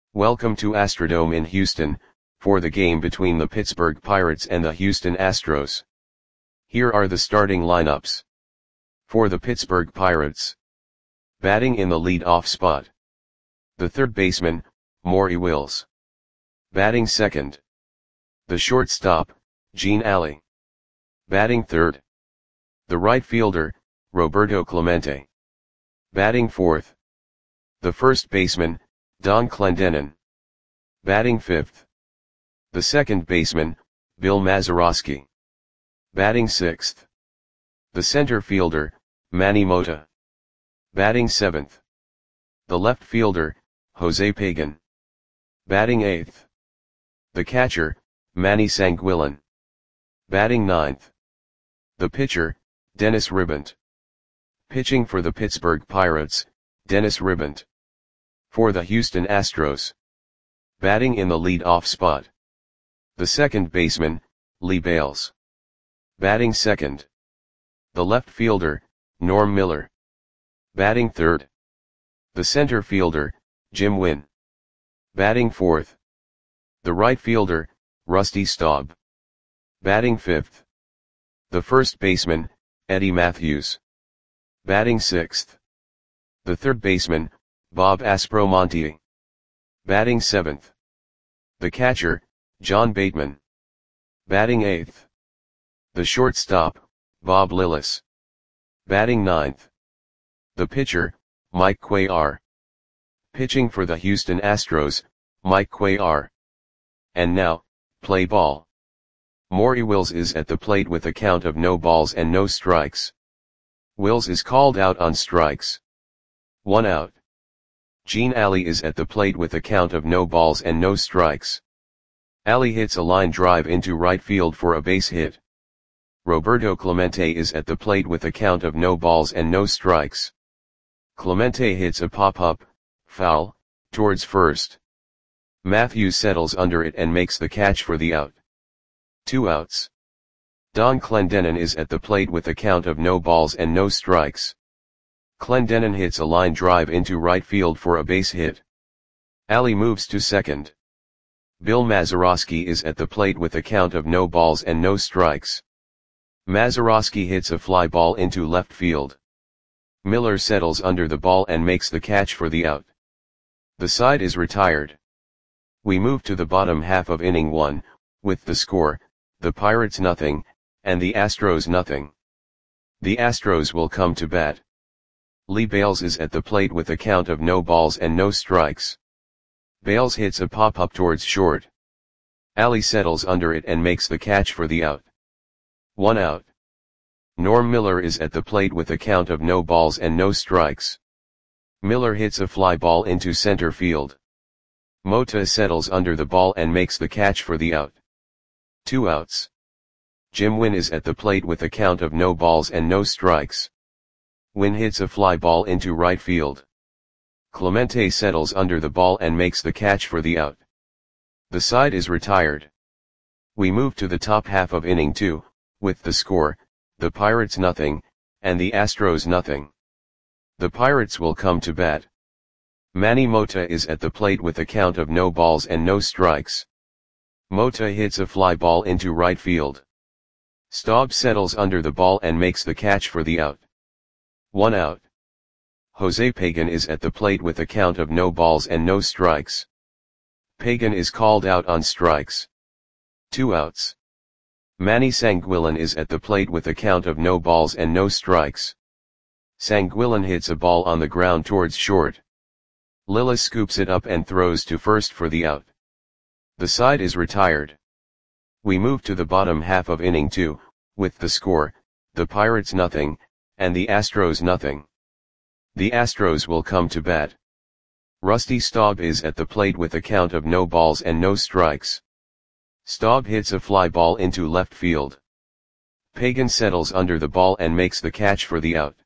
Welcome to Astrodome in Houston, for the game between the Pittsburgh Pirates and the Houston Astros. Here are the starting lineups. For the Pittsburgh Pirates. Batting in the lead-off spot. The third baseman, Maury Wills. Batting second. The shortstop, Gene Alley. Batting third. The right fielder, Roberto Clemente. Batting fourth. The first baseman, Don Clendenon. Batting fifth. The second baseman, Bill Mazeroski. Batting sixth. The center fielder, Manny Mota. Batting seventh. The left fielder, Jose Pagan. Batting eighth. The catcher, Manny Sanguillen. Batting ninth. The pitcher, Dennis Ribant. Pitching for the Pittsburgh Pirates, Dennis Ribant. For the Houston Astros. Batting in the lead-off spot. The second baseman, Lee Bales. Batting second. The left fielder, Norm Miller. Batting third. The center fielder, Jim Wynn. Batting fourth. The right fielder, Rusty Staub. Batting fifth. The first baseman, Eddie Matthews. Batting sixth. The third baseman, Bob Aspromonte. Batting seventh. The catcher, John Bateman. Batting eighth. The shortstop, Bob Lillis. Batting ninth. The pitcher, Mike Cuellar. Pitching for the Houston Astros, Mike Cuellar. And now, play ball. Maury Wills is at the plate with a count of no balls and no strikes. Wills is called out on strikes. 1 out. Gene Alley is at the plate with a count of no balls and no strikes. Alley hits a line drive into right field for a base hit. Roberto Clemente is at the plate with a count of no balls and no strikes. Clemente hits a pop-up, foul, towards first. Matthews settles under it and makes the catch for the out. 2 outs. Don Clendenon is at the plate with a count of no balls and no strikes. Clendenon hits a line drive into right field for a base hit. Alley moves to second. Bill Mazeroski is at the plate with a count of no balls and no strikes. Mazeroski hits a fly ball into left field. Miller settles under the ball and makes the catch for the out. The side is retired. We move to the bottom half of inning 1, with the score, the Pirates nothing, and the Astros nothing. The Astros will come to bat. Lee Bales is at the plate with a count of no balls and no strikes. Bales hits a pop-up towards short. Alley settles under it and makes the catch for the out. 1 out. Norm Miller is at the plate with a count of no balls and no strikes. Miller hits a fly ball into center field. Mota settles under the ball and makes the catch for the out. 2 outs. Jim Wynn is at the plate with a count of no balls and no strikes. Wynn hits a fly ball into right field. Clemente settles under the ball and makes the catch for the out. The side is retired. We move to the top half of inning 2, with the score, the Pirates nothing, and the Astros nothing. The Pirates will come to bat. Manny Mota is at the plate with a count of no balls and no strikes. Mota hits a fly ball into right field. Staub settles under the ball and makes the catch for the out. 1 out. Jose Pagan is at the plate with a count of no balls and no strikes. Pagan is called out on strikes. 2 outs. Manny Sanguillen is at the plate with a count of no balls and no strikes. Sanguillen hits a ball on the ground towards short. Lillis scoops it up and throws to first for the out. The side is retired. We move to the bottom half of inning 2, with the score, the Pirates nothing, and the Astros nothing. The Astros will come to bat. Rusty Staub is at the plate with a count of no balls and no strikes. Staub hits a fly ball into left field. Pagan settles under the ball and makes the catch for the out.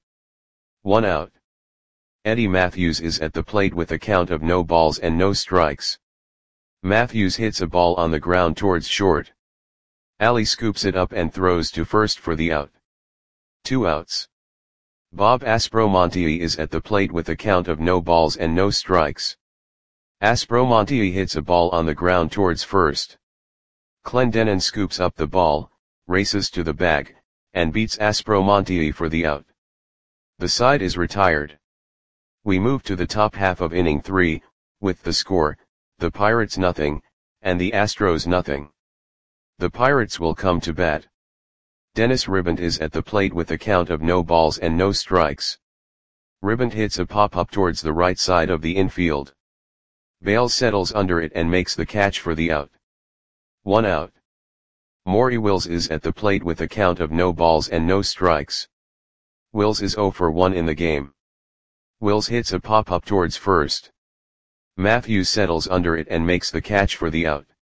1 out. Eddie Matthews is at the plate with a count of no balls and no strikes. Matthews hits a ball on the ground towards short. Alley scoops it up and throws to first for the out. 2 outs. Bob Aspromonte is at the plate with a count of no balls and no strikes. Aspromonte hits a ball on the ground towards first. Clendenin scoops up the ball, races to the bag, and beats Aspromonte for the out. The side is retired. We move to the top half of inning 3, with the score, the Pirates nothing, and the Astros nothing. The Pirates will come to bat. Dennis Ribant is at the plate with a count of no balls and no strikes. Ribant hits a pop-up towards the right side of the infield. Bales settles under it and makes the catch for the out. 1 out. Maury Wills is at the plate with a count of no balls and no strikes. Wills is 0 for 1 in the game. Wills hits a pop-up towards first. Matthews settles under it and makes the catch for the out.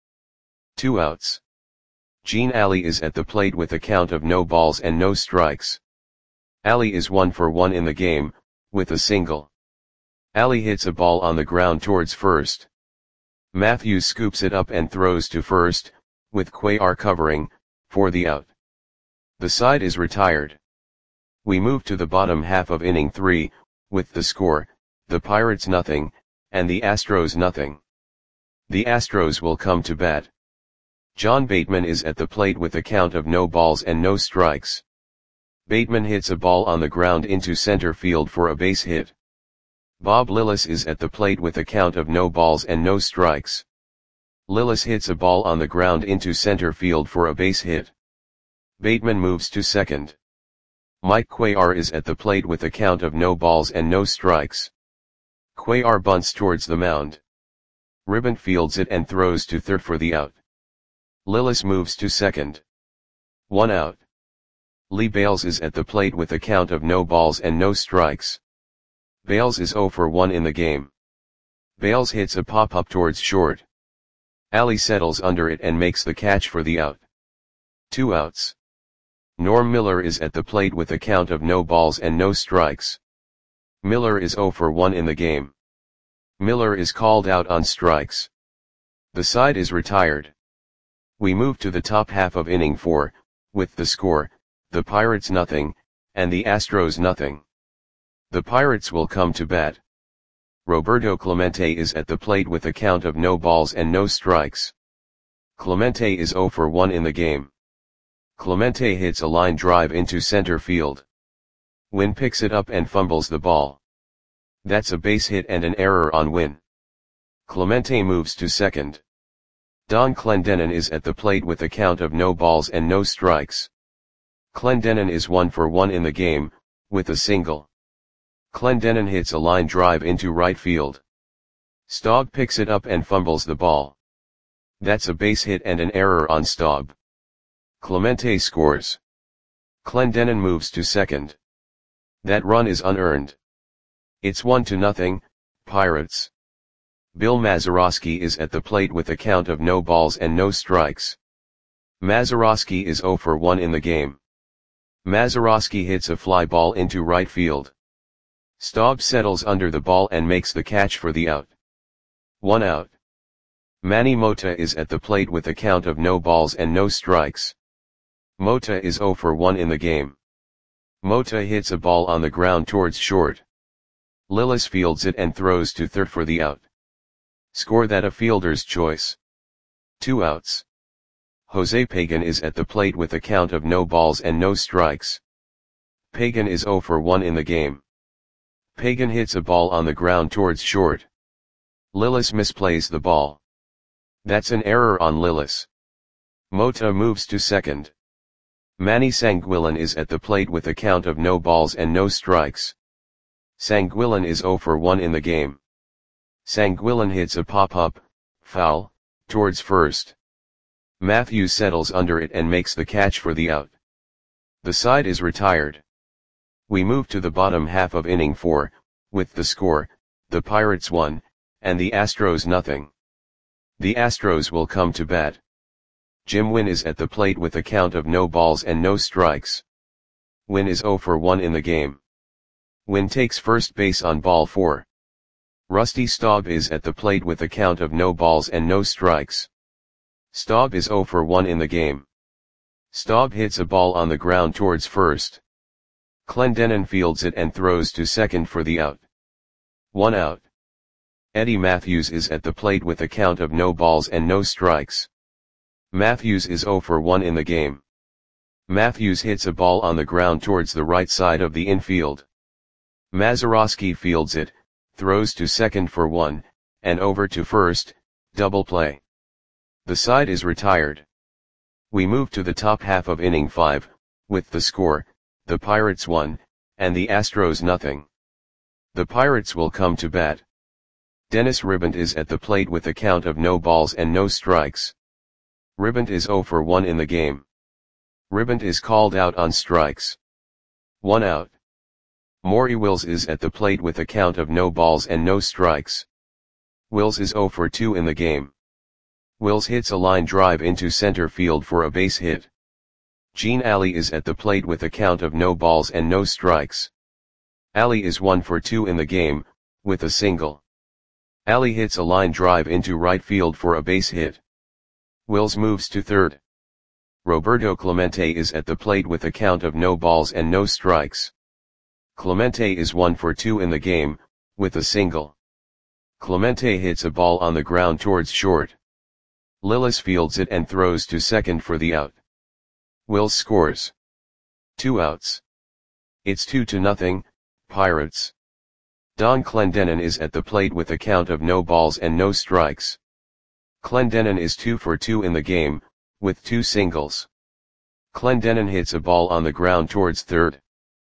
2 outs. Gene Alley is at the plate with a count of no balls and no strikes. Alley is 1 for 1 in the game, with a single. Alley hits a ball on the ground towards first. Matthews scoops it up and throws to first, with Cuellar covering, for the out. The side is retired. We move to the bottom half of inning 3, with the score, the Pirates nothing, and the Astros nothing. The Astros will come to bat. John Bateman is at the plate with a count of no balls and no strikes. Bateman hits a ball on the ground into center field for a base hit. Bob Lillis is at the plate with a count of no balls and no strikes. Lillis hits a ball on the ground into center field for a base hit. Bateman moves to second. Mike Cuellar is at the plate with a count of no balls and no strikes. Cuellar bunts towards the mound. Ribant fields it and throws to third for the out. Lillis moves to second. 1 out. Lee Bales is at the plate with a count of no balls and no strikes. Bales is 0 for 1 in the game. Bales hits a pop-up towards short. Alley settles under it and makes the catch for the out. 2 outs. Norm Miller is at the plate with a count of no balls and no strikes. Miller is 0 for 1 in the game. Miller is called out on strikes. The side is retired. We move to the top half of inning 4, with the score, the Pirates nothing, and the Astros nothing. The Pirates will come to bat. Roberto Clemente is at the plate with a count of no balls and no strikes. Clemente is 0 for 1 in the game. Clemente hits a line drive into center field. Wynn picks it up and fumbles the ball. That's a base hit and an error on Wynn. Clemente moves to second. Don Clendenin is at the plate with a count of no balls and no strikes. Clendenin is 1 for 1 in the game, with a single. Clendenin hits a line drive into right field. Staub picks it up and fumbles the ball. That's a base hit and an error on Staub. Clemente scores. Clendenin moves to second. That run is unearned. It's 1-0, Pirates. Bill Mazeroski is at the plate with a count of no balls and no strikes. Mazeroski is 0 for 1 in the game. Mazeroski hits a fly ball into right field. Staub settles under the ball and makes the catch for the out. 1 out. Manny Mota is at the plate with a count of no balls and no strikes. Mota is 0 for 1 in the game. Mota hits a ball on the ground towards short. Lillis fields it and throws to third for the out. Score that a fielder's choice. 2 outs. Jose Pagan is at the plate with a count of no balls and no strikes. Pagan is 0 for 1 in the game. Pagan hits a ball on the ground towards short. Lillis misplays the ball. That's an error on Lillis. Mota moves to second. Manny Sanguillen is at the plate with a count of no balls and no strikes. Sanguillen is 0 for 1 in the game. Sanguillen hits a pop-up, foul, towards first. Matthews settles under it and makes the catch for the out. The side is retired. We move to the bottom half of inning 4, with the score, the Pirates 1, and the Astros nothing. The Astros will come to bat. Jim Wynn is at the plate with a count of no balls and no strikes. Wynn is 0 for 1 in the game. Wynn takes first base on ball 4. Rusty Staub is at the plate with a count of no balls and no strikes. Staub is 0 for 1 in the game. Staub hits a ball on the ground towards first. Clendenin fields it and throws to second for the out. 1 out. Eddie Matthews is at the plate with a count of no balls and no strikes. Matthews is 0 for 1 in the game. Matthews hits a ball on the ground towards the right side of the infield. Mazeroski fields it, throws to second for 1, and over to first, double play. The side is retired. We move to the top half of inning 5, with the score, the Pirates 1, and the Astros nothing. The Pirates will come to bat. Dennis Ribant is at the plate with a count of no balls and no strikes. Ribant is 0 for 1 in the game. Ribant is called out on strikes. 1 out. Maury Wills is at the plate with a count of no balls and no strikes. Wills is 0 for 2 in the game. Wills hits a line drive into center field for a base hit. Gene Alley is at the plate with a count of no balls and no strikes. Alley is 1 for 2 in the game, with a single. Alley hits a line drive into right field for a base hit. Wills moves to third. Roberto Clemente is at the plate with a count of no balls and no strikes. Clemente is 1 for 2 in the game, with a single. Clemente hits a ball on the ground towards short. Lillis fields it and throws to second for the out. Wills scores. 2 outs. It's 2-0, Pirates. Don Clendenon is at the plate with a count of no balls and no strikes. Clendenon is 2 for 2 in the game, with 2 singles. Clendenon hits a ball on the ground towards third.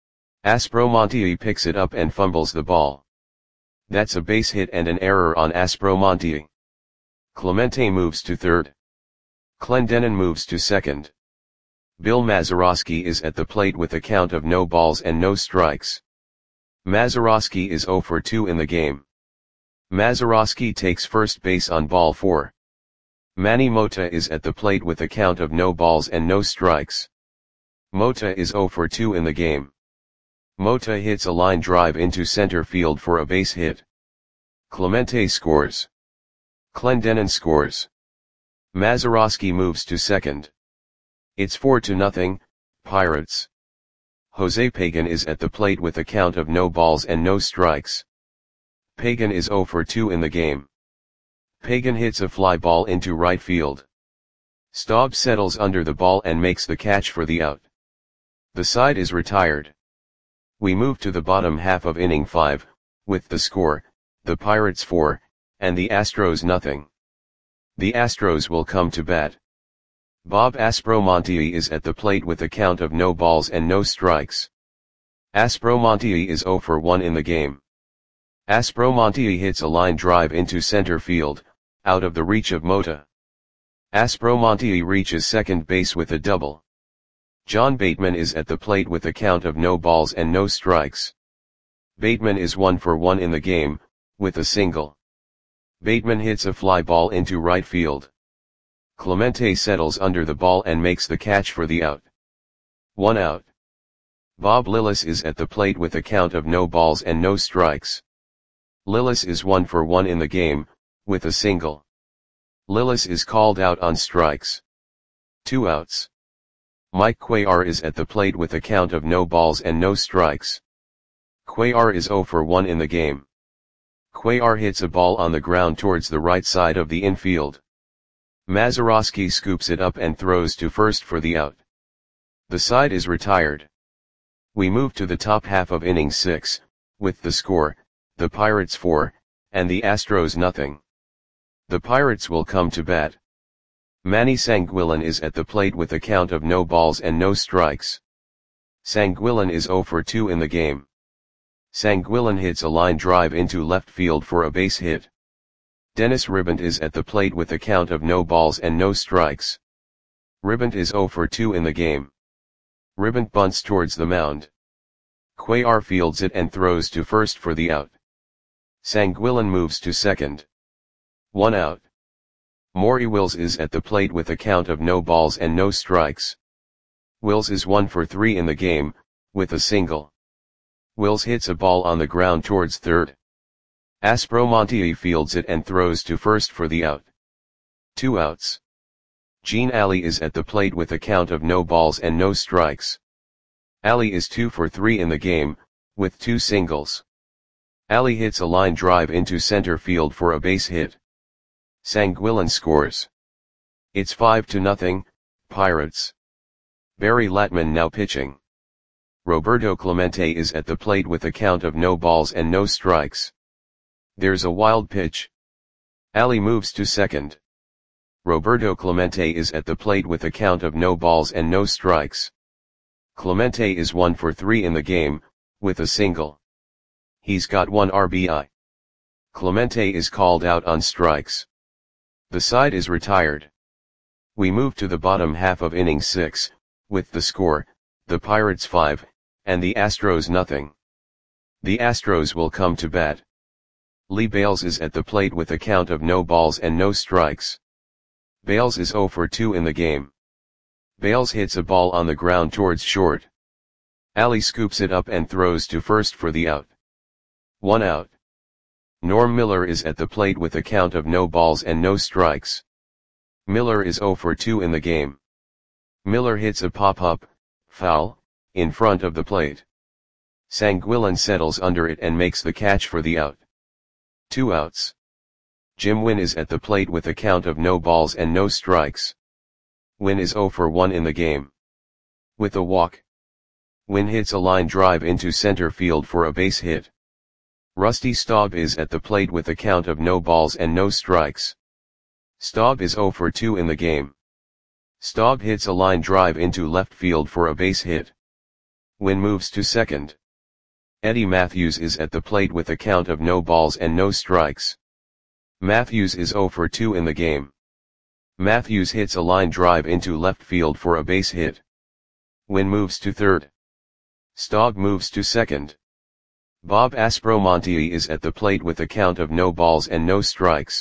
Aspromonte picks it up and fumbles the ball. That's a base hit and an error on Aspromonte. Clemente moves to third. Clendenon moves to second. Bill Mazeroski is at the plate with a count of no balls and no strikes. Mazeroski is 0 for 2 in the game. Mazeroski takes first base on ball 4. Manny Mota is at the plate with a count of no balls and no strikes. Mota is 0 for 2 in the game. Mota hits a line drive into center field for a base hit. Clemente scores. Clendenon scores. Mazeroski moves to second. It's 4-0, Pirates. Jose Pagan is at the plate with a count of no balls and no strikes. Pagan is 0 for 2 in the game. Pagan hits a fly ball into right field. Staub settles under the ball and makes the catch for the out. The side is retired. We move to the bottom half of inning 5, with the score, the Pirates 4, and the Astros nothing. The Astros will come to bat. Bob Aspromonte is at the plate with a count of no balls and no strikes. Aspromonte is 0 for 1 in the game. Aspromonte hits a line drive into center field, out of the reach of Mota. Aspromonte reaches second base with a double. John Bateman is at the plate with a count of no balls and no strikes. Bateman is 1 for 1 in the game, with a single. Bateman hits a fly ball into right field. Clemente settles under the ball and makes the catch for the out. 1 out. Bob Lillis is at the plate with a count of no balls and no strikes. Lillis is 1 for 1 in the game, with a single. Lillis is called out on strikes. 2 outs. Mike Cuellar is at the plate with a count of no balls and no strikes. Cuellar is 0 for 1 in the game. Cuellar hits a ball on the ground towards the right side of the infield. Mazeroski scoops it up and throws to first for the out. The side is retired. We move to the top half of inning 6, with the score, the Pirates 4, and the Astros nothing. The Pirates will come to bat. Manny Sanguillen is at the plate with a count of no balls and no strikes. Sanguillen is 0 for 2 in the game. Sanguillen hits a line drive into left field for a base hit. Dennis Ribant is at the plate with a count of no balls and no strikes. Ribant is 0 for 2 in the game. Ribant bunts towards the mound. Cuellar fields it and throws to first for the out. Sanguillen moves to second. 1 out. Maury Wills is at the plate with a count of no balls and no strikes. Wills is 1 for 3 in the game, with a single. Wills hits a ball on the ground towards third. Aspromonte fields it and throws to first for the out. 2 outs. Gene Alley is at the plate with a count of no balls and no strikes. Alley is 2 for 3 in the game, with 2 singles. Ali hits a line drive into center field for a base hit. Sanguillen scores. It's 5-0, Pirates. Barry Latman now pitching. Roberto Clemente is at the plate with a count of no balls and no strikes. There's a wild pitch. Ali moves to second. Roberto Clemente is at the plate with a count of no balls and no strikes. Clemente is 1 for 3 in the game, with a single. He's got 1 RBI. Clemente is called out on strikes. The side is retired. We move to the bottom half of inning 6, with the score, the Pirates 5, and the Astros nothing. The Astros will come to bat. Lee Bales is at the plate with a count of no balls and no strikes. Bales is 0 for 2 in the game. Bales hits a ball on the ground towards short. Ali scoops it up and throws to first for the out. 1 out. Norm Miller is at the plate with a count of no balls and no strikes. Miller is 0 for 2 in the game. Miller hits a pop-up, foul, in front of the plate. Sanguillen settles under it and makes the catch for the out. 2 outs. Jim Wynn is at the plate with a count of no balls and no strikes. Wynn is 0 for 1 in the game. With a walk. Wynn hits a line drive into center field for a base hit. Rusty Staub is at the plate with a count of no balls and no strikes. Staub is 0 for 2 in the game. Staub hits a line drive into left field for a base hit. Wynn moves to second. Eddie Matthews is at the plate with a count of no balls and no strikes. Matthews is 0 for 2 in the game. Matthews hits a line drive into left field for a base hit. Wynn moves to third. Staub moves to second. Bob Aspromonte is at the plate with a count of no balls and no strikes.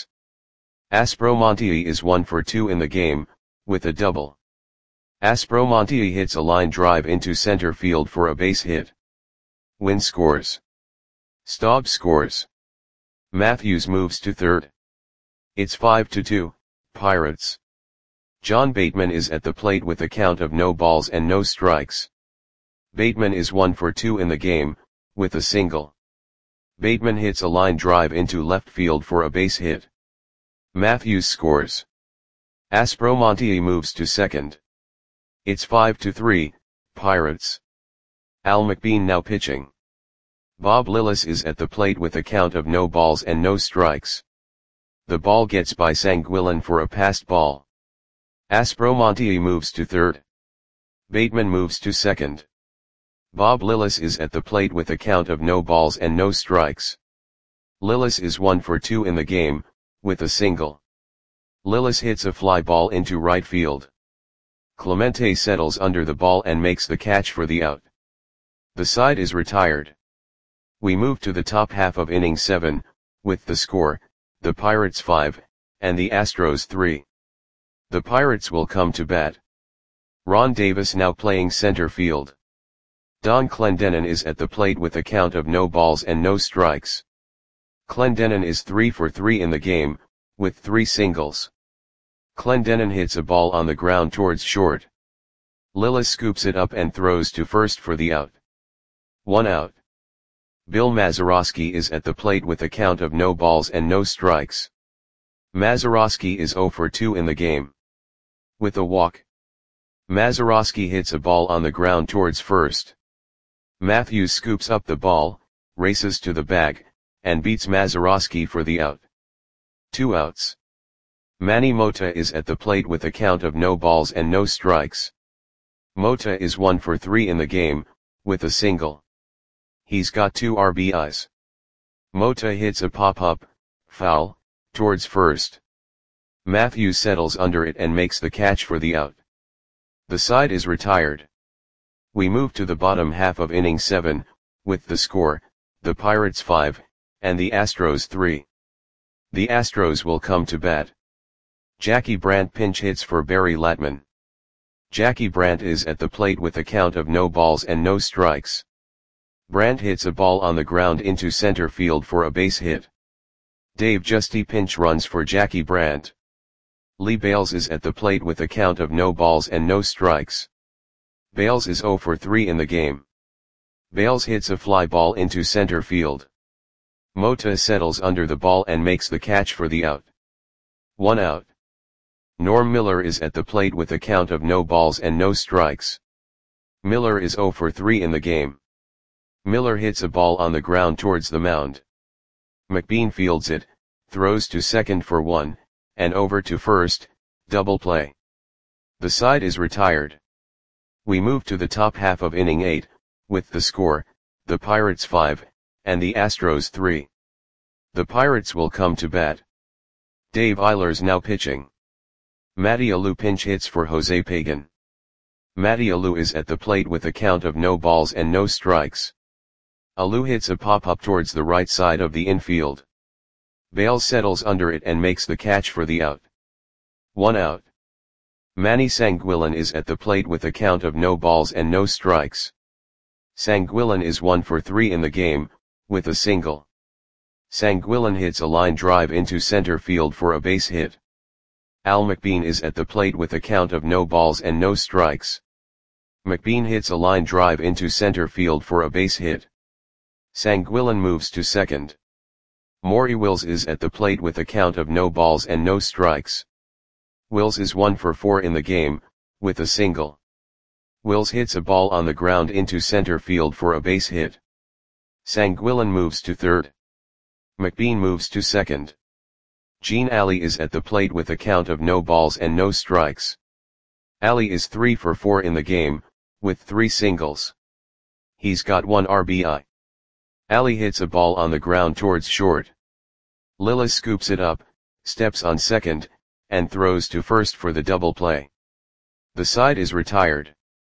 Aspromonte is 1 for 2 in the game, with a double. Aspromonte hits a line drive into center field for a base hit. Wynn scores. Staub scores. Matthews moves to third. It's 5-2, Pirates. John Bateman is at the plate with a count of no balls and no strikes. Bateman is 1 for 2 in the game, with a single. Bateman hits a line drive into left field for a base hit. Matthews scores. Aspromonte moves to second. It's 5-3, Pirates. Al McBean now pitching. Bob Lillis is at the plate with a count of no balls and no strikes. The ball gets by Sanguillen for a passed ball. Aspromonte moves to third. Bateman moves to second. Bob Lillis is at the plate with a count of no balls and no strikes. Lillis is 1 for 2 in the game, with a single. Lillis hits a fly ball into right field. Clemente settles under the ball and makes the catch for the out. The side is retired. We move to the top half of inning 7, with the score, the Pirates 5, and the Astros 3. The Pirates will come to bat. Ron Davis now playing center field. Don Clendenon is at the plate with a count of no balls and no strikes. Clendenon is 3 for 3 in the game, with 3 singles. Clendenon hits a ball on the ground towards short. Lillis scoops it up and throws to first for the out. 1 out. Bill Mazeroski is at the plate with a count of no balls and no strikes. Mazeroski is 0 for 2 in the game. With a walk. Mazeroski hits a ball on the ground towards first. Matthews scoops up the ball, races to the bag, and beats Mazeroski for the out. 2 outs. Manny Mota is at the plate with a count of no balls and no strikes. Mota is 1 for 3 in the game, with a single. He's got 2 RBIs. Mota hits a pop-up, foul, towards first. Matthews settles under it and makes the catch for the out. The side is retired. We move to the bottom half of inning 7, with the score, the Pirates 5, and the Astros 3. The Astros will come to bat. Jackie Brandt pinch hits for Barry Latman. Jackie Brandt is at the plate with a count of no balls and no strikes. Brandt hits a ball on the ground into center field for a base hit. Dave Justy pinch runs for Jackie Brandt. Lee Bales is at the plate with a count of no balls and no strikes. Bales is 0 for 3 in the game. Bales hits a fly ball into center field. Mota settles under the ball and makes the catch for the out. 1 out. Norm Miller is at the plate with a count of no balls and no strikes. Miller is 0 for 3 in the game. Miller hits a ball on the ground towards the mound. McBean fields it, throws to second for 1, and over to first, double play. The side is retired. We move to the top half of inning 8, with the score, the Pirates 5, and the Astros 3. The Pirates will come to bat. Dave Eilers now pitching. Matty Alou pinch hits for Jose Pagan. Matty Alou is at the plate with a count of no balls and no strikes. Alou hits a pop-up towards the right side of the infield. Bales settles under it and makes the catch for the out. 1 out. Manny Sanguillen is at the plate with a count of no balls and no strikes. Sanguillen is 1 for 3 in the game, with a single. Sanguillen hits a line drive into center field for a base hit. Al McBean is at the plate with a count of no balls and no strikes. McBean hits a line drive into center field for a base hit. Sanguillen moves to second. Maury Wills is at the plate with a count of no balls and no strikes. Wills is 1 for 4 in the game, with a single. Wills hits a ball on the ground into center field for a base hit. Sanguillen moves to third. McBean moves to second. Gene Alley is at the plate with a count of no balls and no strikes. Alley is 3 for 4 in the game, with 3 singles. He's got 1 RBI. Alley hits a ball on the ground towards short. Lillis scoops it up, steps on second, and throws to first for the double play. The side is retired.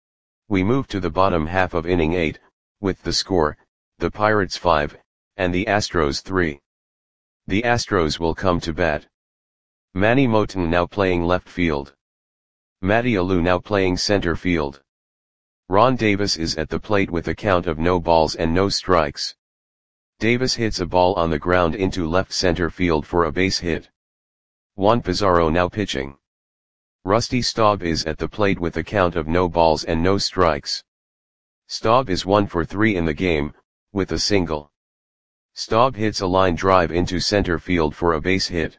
We move to the bottom half of inning 8, with the score, the Pirates 5, and the Astros 3. The Astros will come to bat. Manny Moten now playing left field. Matty Alou now playing center field. Ron Davis is at the plate with a count of no balls and no strikes. Davis hits a ball on the ground into left center field for a base hit. Juan Pizarro now pitching. Rusty Staub is at the plate with a count of no balls and no strikes. Staub is 1 for 3 in the game, with a single. Staub hits a line drive into center field for a base hit.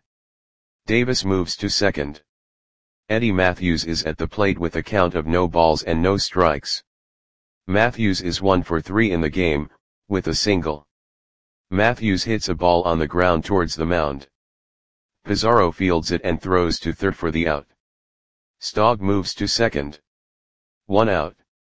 Davis moves to second. Eddie Matthews is at the plate with a count of no balls and no strikes. Matthews is 1 for 3 in the game, with a single. Matthews hits a ball on the ground towards the mound. Pizarro fields it and throws to third for the out. Staub moves to second. 1 out.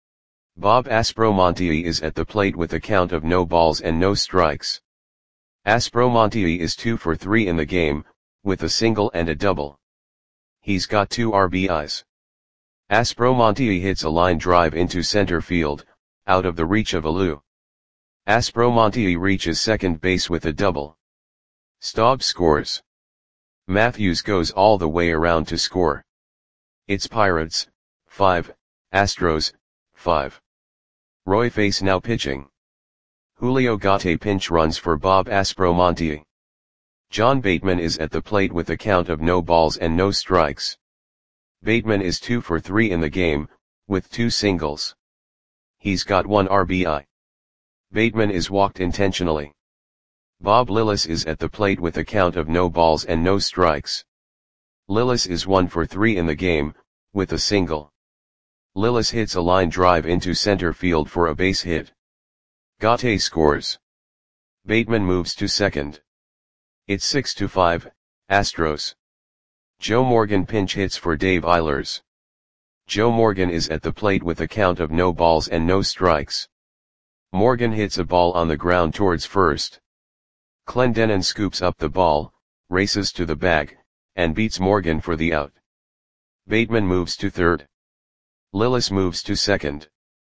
Bob Aspromonte is at the plate with a count of no balls and no strikes. Aspromonte is 2 for 3 in the game, with a single and a double. He's got 2 RBIs. Aspromonte hits a line drive into center field, out of the reach of Alou. Aspromonte reaches second base with a double. Staub scores. Matthews goes all the way around to score. It's Pirates, 5, Astros, 5. Roy Face now pitching. Julio Gate pinch runs for Bob Aspromonte. John Bateman is at the plate with a count of no balls and no strikes. Bateman is 2 for 3 in the game, with 2 singles. He's got 1 RBI. Bateman is walked intentionally. Bob Lillis is at the plate with a count of no balls and no strikes. Lillis is 1 for 3 in the game, with a single. Lillis hits a line drive into center field for a base hit. Gate scores. Bateman moves to second. It's 6-5, Astros. Joe Morgan pinch hits for Dave Eilers. Joe Morgan is at the plate with a count of no balls and no strikes. Morgan hits a ball on the ground towards first. Clendenon scoops up the ball, races to the bag, and beats Morgan for the out. Bateman moves to third. Lillis moves to second.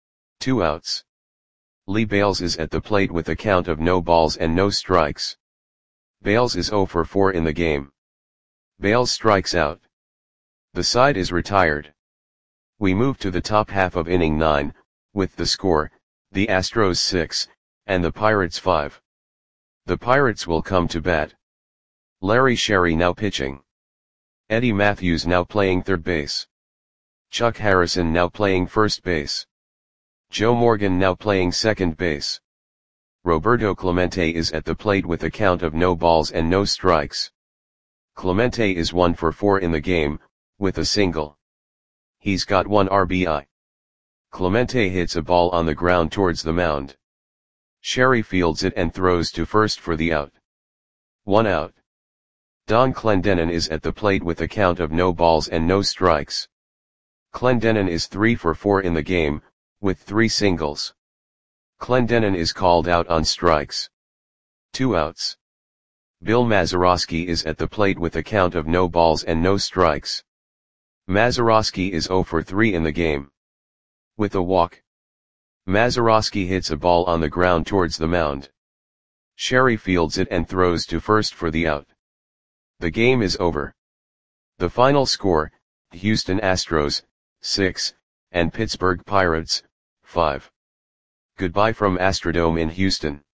2 outs. Lee Bales is at the plate with a count of no balls and no strikes. Bales is 0 for 4 in the game. Bales strikes out. The side is retired. We move to the top half of inning 9, with the score, the Astros 6, and the Pirates 5. The Pirates will come to bat. Larry Sherry now pitching. Eddie Matthews now playing third base. Chuck Harrison now playing first base. Joe Morgan now playing second base. Roberto Clemente is at the plate with a count of no balls and no strikes. Clemente is 1 for 4 in the game, with a single. He's got 1 RBI. Clemente hits a ball on the ground towards the mound. Sherry fields it and throws to first for the out. 1 out. Don Clendenon is at the plate with a count of no balls and no strikes. Clendenon is 3 for 4 in the game, with 3 singles. Clendenon is called out on strikes. 2 outs. Bill Mazeroski is at the plate with a count of no balls and no strikes. Mazeroski is 0 for 3 in the game. With a walk. Mazeroski hits a ball on the ground towards the mound. Sherry fields it and throws to first for the out. The game is over. The final score, Houston Astros, 6, and Pittsburgh Pirates, 5. Goodbye from Astrodome in Houston.